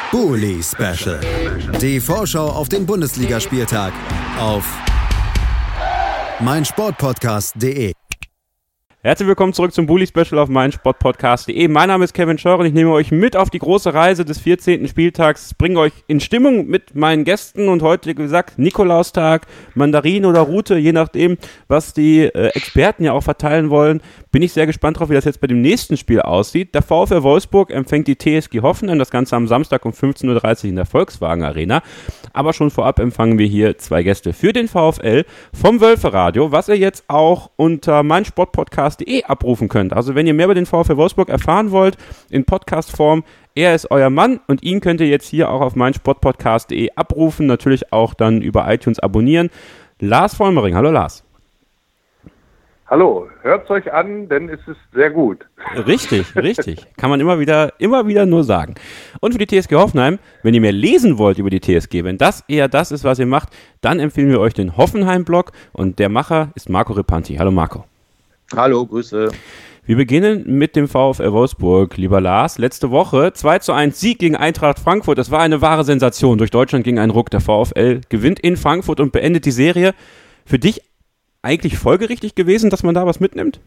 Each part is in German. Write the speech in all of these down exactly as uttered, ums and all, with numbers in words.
Bully Special. Die Vorschau auf den Bundesligaspieltag auf meinsportpodcast punkt de. Herzlich willkommen zurück zum Bully Special auf meinsportpodcast punkt de. Mein Name ist Kevin Scheuer und ich nehme euch mit auf die große Reise des vierzehnten Spieltags, bringe euch in Stimmung mit meinen Gästen und heute, wie gesagt, Nikolaustag, Mandarin oder Rute, je nachdem, was die äh, Experten ja auch verteilen wollen. Bin ich sehr gespannt drauf, wie das jetzt bei dem nächsten Spiel aussieht. Der VfL Wolfsburg empfängt die T S G Hoffenheim, das Ganze am Samstag um fünfzehn Uhr dreißig in der Volkswagen Arena. Aber schon vorab empfangen wir hier zwei Gäste für den VfL vom Wölferadio, was ihr jetzt auch unter meinsportpodcast punkt de abrufen könnt. Also wenn ihr mehr über den VfL Wolfsburg erfahren wollt, in Podcast-Form, er ist euer Mann und ihn könnt ihr jetzt hier auch auf meinsportpodcast punkt de abrufen, natürlich auch dann über iTunes abonnieren. Lars Vollmering, hallo Lars. Hallo, hört's euch an, denn es ist sehr gut. Richtig, richtig. Kann man immer wieder, immer wieder nur sagen. Und für die T S G Hoffenheim, wenn ihr mehr lesen wollt über die T S G, wenn das eher das ist, was ihr macht, dann empfehlen wir euch den Hoffenheim-Blog und der Macher ist Marco Repanti. Hallo Marco. Hallo, Grüße. Wir beginnen mit dem VfL Wolfsburg, lieber Lars. Letzte Woche zwei zu eins Sieg gegen Eintracht Frankfurt. Das war eine wahre Sensation. Durch Deutschland ging ein Ruck. Der VfL gewinnt in Frankfurt und beendet die Serie. Für dich eigentlich folgerichtig gewesen, dass man da was mitnimmt?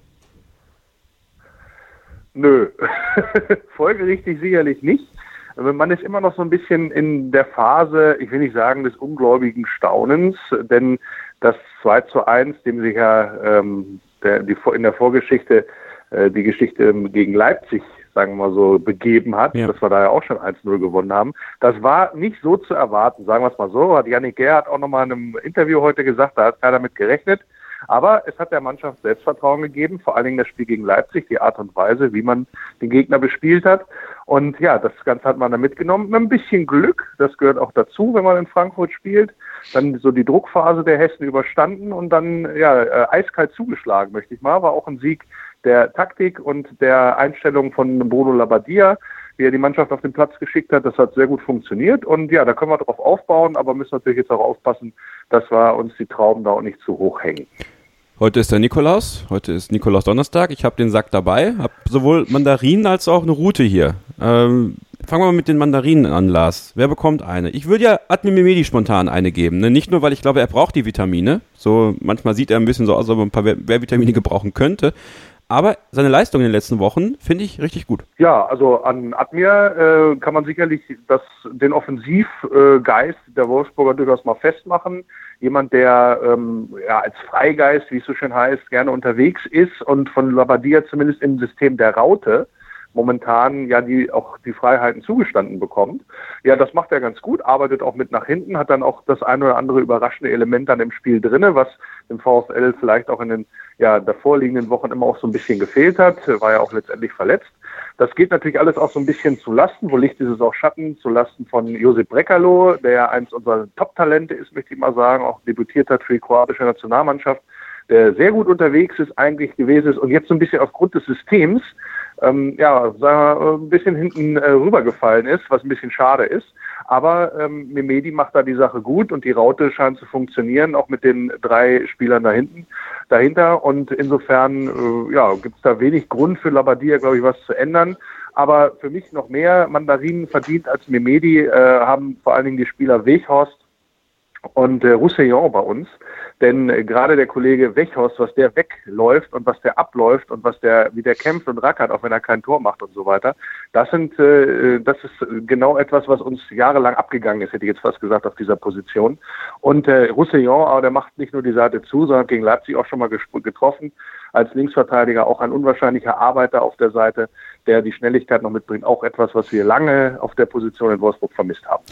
Nö, folgerichtig sicherlich nicht. Man ist immer noch so ein bisschen in der Phase, ich will nicht sagen des ungläubigen Staunens, denn das zwei zu eins, dem sich ja ähm, der, die, in der Vorgeschichte äh, die Geschichte gegen Leipzig, sagen wir mal so, begeben hat, ja. Dass wir da ja auch schon eins null gewonnen haben. Das war nicht so zu erwarten, sagen wir es mal so. Hat Yannick Gerhardt auch nochmal in einem Interview heute gesagt, da hat keiner mit gerechnet. Aber es hat der Mannschaft Selbstvertrauen gegeben, vor allen Dingen das Spiel gegen Leipzig, die Art und Weise, wie man den Gegner bespielt hat. Und ja, das Ganze hat man da mitgenommen. Mit ein bisschen Glück, das gehört auch dazu, wenn man in Frankfurt spielt. Dann so die Druckphase der Hessen überstanden und dann ja äh, eiskalt zugeschlagen, möchte ich mal. War auch ein Sieg der Taktik und der Einstellung von Bruno Labbadia, wie er die Mannschaft auf den Platz geschickt hat. Das hat sehr gut funktioniert und ja, da können wir drauf aufbauen, aber müssen natürlich jetzt auch aufpassen, dass wir uns die Trauben da auch nicht zu hoch hängen. Heute ist der Nikolaus, heute ist Nikolaus Donnerstag, ich habe den Sack dabei, habe sowohl Mandarinen als auch eine Rute hier. Ähm, fangen wir mal mit den Mandarinen an, Lars. Wer bekommt eine? Ich würde ja Admir Mehmedi spontan eine geben, ne? Nicht nur, weil ich glaube, er braucht die Vitamine, so manchmal sieht er ein bisschen so aus, als ob er ein paar Vitamine gebrauchen könnte, aber seine Leistung in den letzten Wochen finde ich richtig gut. Ja, also an Admir äh, kann man sicherlich das, den Offensivgeist äh, der Wolfsburger durchaus mal festmachen. Jemand, der ähm, ja, als Freigeist, wie es so schön heißt, gerne unterwegs ist und von Labbadia zumindest im System der Raute momentan ja die auch die Freiheiten zugestanden bekommt. Ja, das macht er ganz gut, arbeitet auch mit nach hinten, hat dann auch das ein oder andere überraschende Element dann im Spiel drinne, was dem VfL vielleicht auch in den ja davorliegenden Wochen immer auch so ein bisschen gefehlt hat, war ja auch letztendlich verletzt. Das geht natürlich alles auch so ein bisschen zu Lasten, wo Licht ist es auch Schatten, zu Lasten von Josip Brekalo, der ja eins unserer Top-Talente ist, möchte ich mal sagen, auch debütiert hat für die kroatische Nationalmannschaft, der sehr gut unterwegs ist, eigentlich gewesen ist und jetzt so ein bisschen aufgrund des Systems ähm, ja, sagen wir, ein bisschen hinten äh, rübergefallen ist, was ein bisschen schade ist. Aber ähm, Mehmedi macht da die Sache gut und die Raute scheint zu funktionieren, auch mit den drei Spielern da hinten, dahinter. Und insofern äh, ja, gibt es da wenig Grund für Labbadia, glaube ich, was zu ändern. Aber für mich noch mehr Mandarinen verdient als Mehmedi äh, haben vor allen Dingen die Spieler Weghorst und äh, Roussillon bei uns. Denn äh, gerade der Kollege Weghorst, was der wegläuft und was der abläuft und was der, wie der kämpft und rackert, auch wenn er kein Tor macht und so weiter, das sind, äh, das ist genau etwas, was uns jahrelang abgegangen ist, hätte ich jetzt fast gesagt, auf dieser Position. Und äh, Roussillon, aber der macht nicht nur die Seite zu, sondern hat gegen Leipzig auch schon mal gesp- getroffen, als Linksverteidiger, auch ein unwahrscheinlicher Arbeiter auf der Seite, der die Schnelligkeit noch mitbringt, auch etwas, was wir lange auf der Position in Wolfsburg vermisst haben.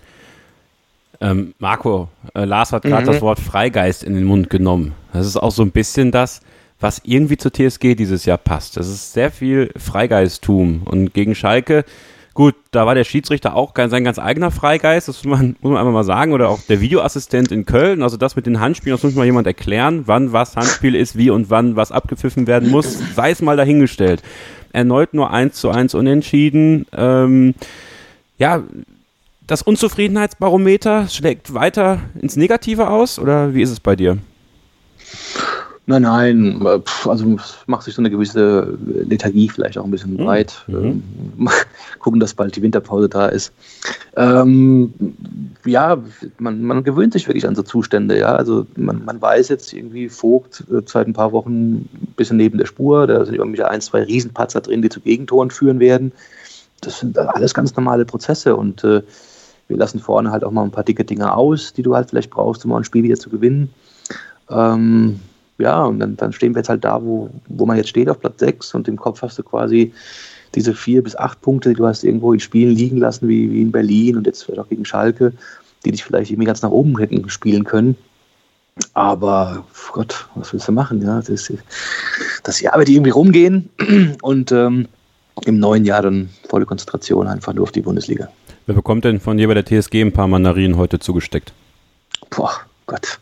Ähm, Marco, äh, Lars hat gerade Mhm. das Wort Freigeist in den Mund genommen. Das ist auch so ein bisschen das, was irgendwie zur T S G dieses Jahr passt. Das ist sehr viel Freigeisttum. Und gegen Schalke, gut, da war der Schiedsrichter auch sein ganz eigener Freigeist, das muss man, muss man einfach mal sagen. Oder auch der Videoassistent in Köln. Also das mit den Handspielen, das muss mal jemand erklären, wann was Handspiel ist, wie und wann was abgepfiffen werden muss. Sei es mal dahingestellt. Erneut nur eins zu eins unentschieden. Ähm, ja, das Unzufriedenheitsbarometer schlägt weiter ins Negative aus, oder wie ist es bei dir? Nein, nein, also macht sich so eine gewisse Lethargie vielleicht auch ein bisschen breit. Mhm. Ähm, gucken, dass bald die Winterpause da ist. Ähm, ja, man, man gewöhnt sich wirklich an so Zustände. Ja, also man, man weiß jetzt irgendwie, Vogt äh, seit ein paar Wochen ein bisschen neben der Spur. Da sind irgendwie ein, zwei Riesenpatzer drin, die zu Gegentoren führen werden. Das sind alles ganz normale Prozesse und äh, wir lassen vorne halt auch mal ein paar dicke Dinge aus, die du halt vielleicht brauchst, um ein Spiel wieder zu gewinnen. Ähm, Ja, und dann, dann stehen wir jetzt halt da, wo, wo man jetzt steht, auf Platz sechs und im Kopf hast du quasi diese vier bis acht Punkte, die du hast irgendwo in Spielen liegen lassen, wie, wie in Berlin und jetzt vielleicht auch gegen Schalke, die dich vielleicht irgendwie ganz nach oben hätten spielen können. Aber Gott, was willst du machen? Ja, das, das Jahr wird irgendwie rumgehen und ähm, im neuen Jahr dann volle Konzentration einfach nur auf die Bundesliga. Wer bekommt denn von dir bei der T S G ein paar Mandarinen heute zugesteckt? Boah, Gott.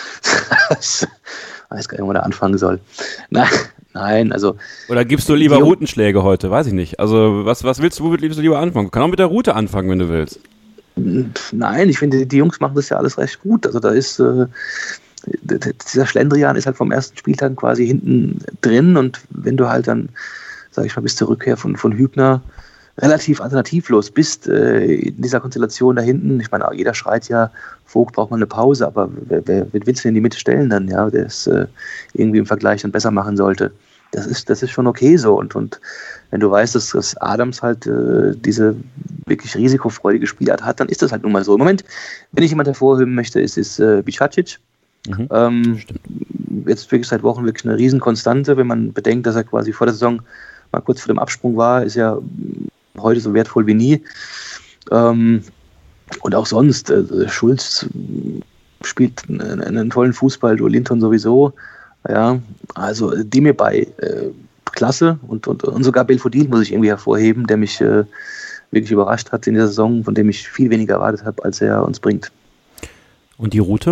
Ich weiß gar nicht, wo man da anfangen soll. Nein, nein, also... Oder gibst du lieber Routenschläge heute? Weiß ich nicht. Also, was, was willst du, womit willst du lieber anfangen? Du kannst auch mit der Route anfangen, wenn du willst. Nein, ich finde, die Jungs machen das ja alles recht gut. Also, da ist... Äh, dieser Schlendrian ist halt vom ersten Spieltag quasi hinten drin und wenn du halt dann, sag ich mal, bis zur Rückkehr von, von Hübner relativ alternativlos bist äh, in dieser Konstellation da hinten. Ich meine, jeder schreit ja, Vogt braucht mal eine Pause, aber wer, wer, wer willst du in die Mitte stellen dann, ja, der es äh, irgendwie im Vergleich dann besser machen sollte? Das ist, das ist schon okay so. Und, und wenn du weißt, dass, dass Adams halt äh, diese wirklich risikofreudige Spielart hat, dann ist das halt nun mal so. Im Moment, wenn ich jemand hervorheben möchte, ist es äh, Bicacic. Mhm, ähm, jetzt wirklich seit Wochen wirklich eine Riesenkonstante, wenn man bedenkt, dass er quasi vor der Saison mal kurz vor dem Absprung war, ist ja heute so wertvoll wie nie. Ähm, und auch sonst, äh, Schulz spielt einen, einen tollen Fußball, du Linton sowieso. Ja, also die mir bei äh, klasse und, und, und sogar Belfodil muss ich irgendwie hervorheben, der mich äh, wirklich überrascht hat in der Saison, von dem ich viel weniger erwartet habe, als er uns bringt. Und die Route?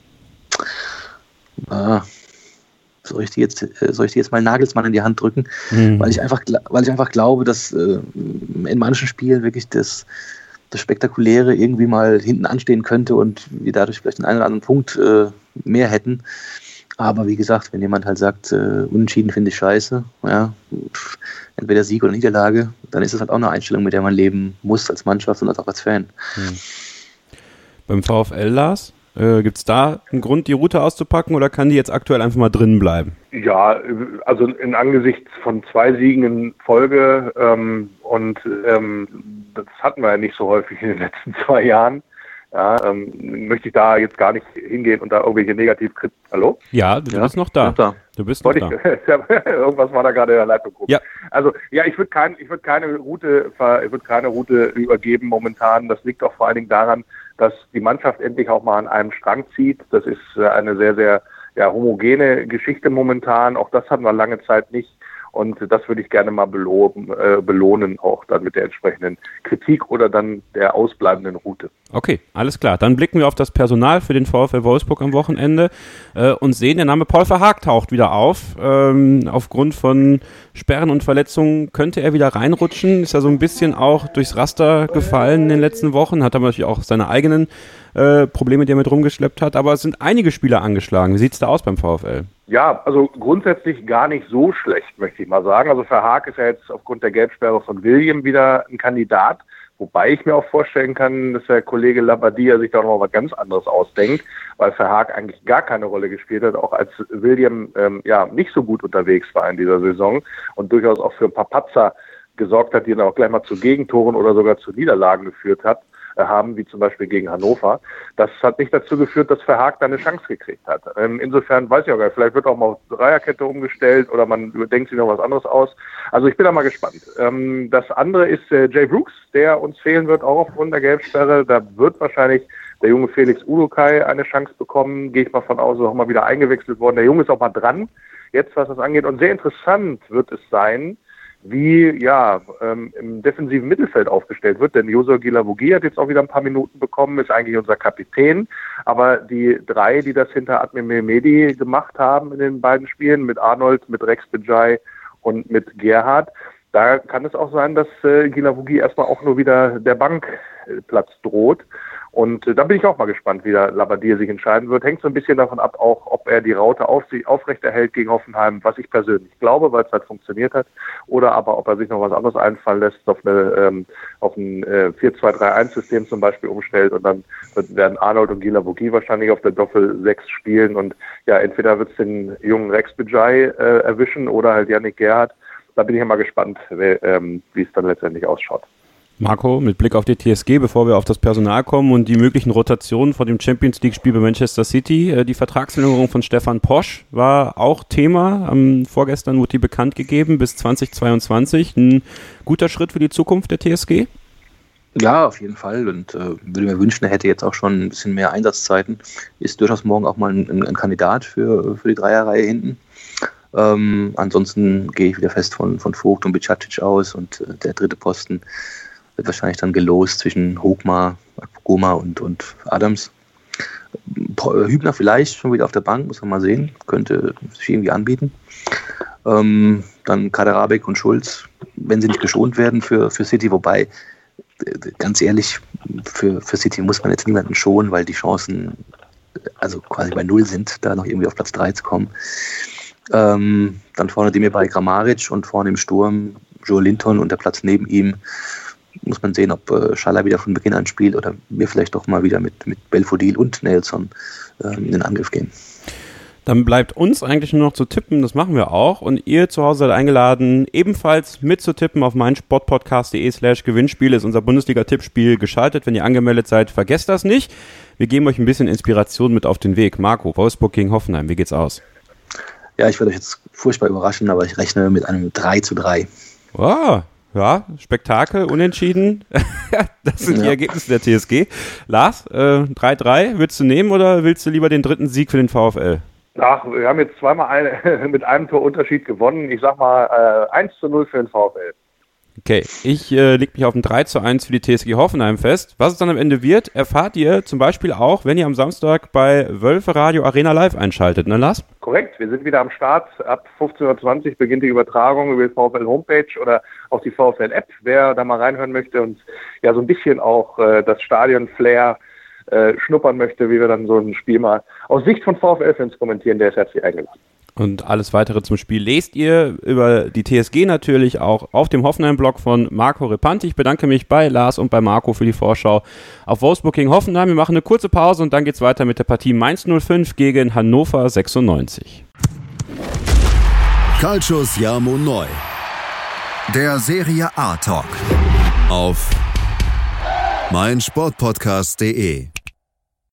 Ah, soll ich die jetzt, soll ich die jetzt mal Nagelsmann in die Hand drücken? Mhm. Weil ich einfach, weil ich einfach glaube, dass äh, in manchen Spielen wirklich das, das Spektakuläre irgendwie mal hinten anstehen könnte und wir dadurch vielleicht einen, einen oder anderen Punkt äh, mehr hätten. Aber wie gesagt, wenn jemand halt sagt, äh, unentschieden finde ich scheiße, ja, pff, entweder Sieg oder Niederlage, dann ist das halt auch eine Einstellung, mit der man leben muss als Mannschaft und auch als Fan. Mhm. Beim VfL, Lars? Äh, gibt es da einen Grund, die Route auszupacken oder kann die jetzt aktuell einfach mal drin bleiben? Ja, also in Angesichts von zwei Siegen in Folge ähm, und ähm, das hatten wir ja nicht so häufig in den letzten zwei Jahren. Ja, ähm, möchte ich da jetzt gar nicht hingehen und da irgendwelche Negativkritik. Hallo? Ja, du ja? bist noch da. da. Du bist noch ich, da. Irgendwas war da gerade in der Leitung. Ja. Also ja, ich würde kein, ich würde keine Route, ich würde keine Route übergeben momentan. Das liegt auch vor allen Dingen daran, dass die Mannschaft endlich auch mal an einem Strang zieht. Das ist eine sehr, sehr ja, homogene Geschichte momentan. Auch das hatten wir lange Zeit nicht. Und das würde ich gerne mal belohnen, äh, belohnen, auch dann mit der entsprechenden Kritik oder dann der ausbleibenden Route. Okay, alles klar. Dann blicken wir auf das Personal für den VfL Wolfsburg am Wochenende äh, und sehen, der Name Paul Verhaag taucht wieder auf. Ähm, aufgrund von Sperren und Verletzungen könnte er wieder reinrutschen. Ist ja so ein bisschen auch durchs Raster gefallen in den letzten Wochen. Hat aber natürlich auch seine eigenen äh, Probleme, die er mit rumgeschleppt hat. Aber es sind einige Spieler angeschlagen. Wie sieht es da aus beim VfL? Ja, also grundsätzlich gar nicht so schlecht, möchte ich mal sagen. Also Verhaag ist ja jetzt aufgrund der Gelbsperre von William wieder ein Kandidat, wobei ich mir auch vorstellen kann, dass der Kollege Labbadia sich da noch mal was ganz anderes ausdenkt, weil Verhaag eigentlich gar keine Rolle gespielt hat, auch als William ähm, ja nicht so gut unterwegs war in dieser Saison und durchaus auch für ein paar Patzer gesorgt hat, die dann auch gleich mal zu Gegentoren oder sogar zu Niederlagen geführt hat. haben, wie zum Beispiel gegen Hannover. Das hat nicht dazu geführt, dass Verhaag da eine Chance gekriegt hat. Ähm, insofern weiß ich auch gar nicht, vielleicht wird auch mal auf Dreierkette umgestellt oder man denkt sich noch was anderes aus. Also ich bin da mal gespannt. Ähm, das andere ist äh, Jay Brooks, der uns fehlen wird, auch aufgrund der Gelbsperre. Da wird wahrscheinlich der junge Felix Udokai eine Chance bekommen. Gehe ich mal von aus, ist auch mal wieder eingewechselt worden. Der Junge ist auch mal dran, jetzt was das angeht. Und sehr interessant wird es sein, wie ja ähm, im defensiven Mittelfeld aufgestellt wird, denn Josua Guilavogui hat jetzt auch wieder ein paar Minuten bekommen, ist eigentlich unser Kapitän, aber die drei, die das hinter Admir Mehmedi gemacht haben in den beiden Spielen, mit Arnold, mit Rex Bejai und mit Gerhard, da kann es auch sein, dass äh, Guilavogui erstmal auch nur wieder der Bankplatz droht Und äh, da bin ich auch mal gespannt, wie der Labbadia sich entscheiden wird. Hängt so ein bisschen davon ab, auch ob er die Raute auf sich aufrechterhält gegen Hoffenheim, was ich persönlich glaube, weil es halt funktioniert hat. Oder aber, ob er sich noch was anderes einfallen lässt, auf, eine, ähm, auf ein äh, vier zwei drei eins System zum Beispiel umstellt. Und dann wird, werden Arnold und Gila Bogi wahrscheinlich auf der Doppel sechs spielen. Und ja, entweder wird es den jungen Rex Bejai äh, erwischen oder halt Yannick Gerhardt. Da bin ich ja mal gespannt, wie, ähm, wie es dann letztendlich ausschaut. Marco, mit Blick auf die T S G, bevor wir auf das Personal kommen und die möglichen Rotationen vor dem Champions-League-Spiel bei Manchester City, äh, die Vertragsverlängerung von Stefan Posch war auch Thema. Am vorgestern wurde die bekannt gegeben bis zwanzig zweiundzwanzig. Ein guter Schritt für die Zukunft der T S G? Ja, auf jeden Fall. Und äh, würde mir wünschen, er hätte jetzt auch schon ein bisschen mehr Einsatzzeiten. Ist durchaus morgen auch mal ein, ein Kandidat für, für die Dreierreihe hinten. Ähm, ansonsten gehe ich wieder fest von, von Vogt und Bicacic aus und äh, der dritte Posten wird wahrscheinlich dann gelost zwischen Hogmar, Goma und, und Adams. Hübner vielleicht schon wieder auf der Bank, muss man mal sehen, könnte sich irgendwie anbieten. Ähm, dann Kaderabek und Schulz, wenn sie nicht geschont werden für, für City, wobei, ganz ehrlich, für, für City muss man jetzt niemanden schonen, weil die Chancen also quasi bei Null sind, da noch irgendwie auf Platz drei zu kommen. Ähm, dann vorne Demirbay Kramaric und vorne im Sturm Joe Linton und der Platz neben ihm. Muss man sehen, ob äh, Schaller wieder von Beginn an spielt oder wir vielleicht doch mal wieder mit, mit Belfodil und Nelson äh, in den Angriff gehen. Dann bleibt uns eigentlich nur noch zu tippen, das machen wir auch. Und ihr zu Hause seid eingeladen, ebenfalls mitzutippen auf meinsportpodcast.de slash Gewinnspiel ist unser Bundesliga-Tippspiel geschaltet. Wenn ihr angemeldet seid, vergesst das nicht. Wir geben euch ein bisschen Inspiration mit auf den Weg. Marco, Wolfsburg gegen Hoffenheim, wie geht's aus? Ja, ich werde euch jetzt furchtbar überraschen, aber ich rechne mit einem drei zu drei. Wow. Ja, Spektakel, unentschieden. Das sind ja die Ergebnisse der T S G. Lars, äh, drei drei, willst du nehmen oder willst du lieber den dritten Sieg für den VfL? Ach, wir haben jetzt zweimal eine, mit einem Torunterschied gewonnen. Ich sag mal äh, eins zu null für den VfL. Okay, ich äh, leg mich auf ein drei zu eins für die T S G Hoffenheim fest. Was es dann am Ende wird, erfahrt ihr zum Beispiel auch, wenn ihr am Samstag bei Wölfe Radio Arena Live einschaltet, ne Lars? Korrekt, wir sind wieder am Start. Ab fünfzehn Uhr zwanzig beginnt die Übertragung über die VfL Homepage oder auch die VfL App, wer da mal reinhören möchte und ja so ein bisschen auch äh, das Stadion-Flair äh, schnuppern möchte, wie wir dann so ein Spiel mal aus Sicht von VfL-Fans kommentieren, der ist herzlich eingeladen. Und alles weitere zum Spiel lest ihr über die T S G natürlich auch auf dem Hoffenheim-Blog von Marco Repanti. Ich bedanke mich bei Lars und bei Marco für die Vorschau auf Wolfsburg gegen Hoffenheim. Wir machen eine kurze Pause und dann geht's weiter mit der Partie Mainz null fünf gegen Hannover sechsundneunzig. Calcius Jamo Neu. Der Serie A Talk. Auf meinsportpodcast punkt de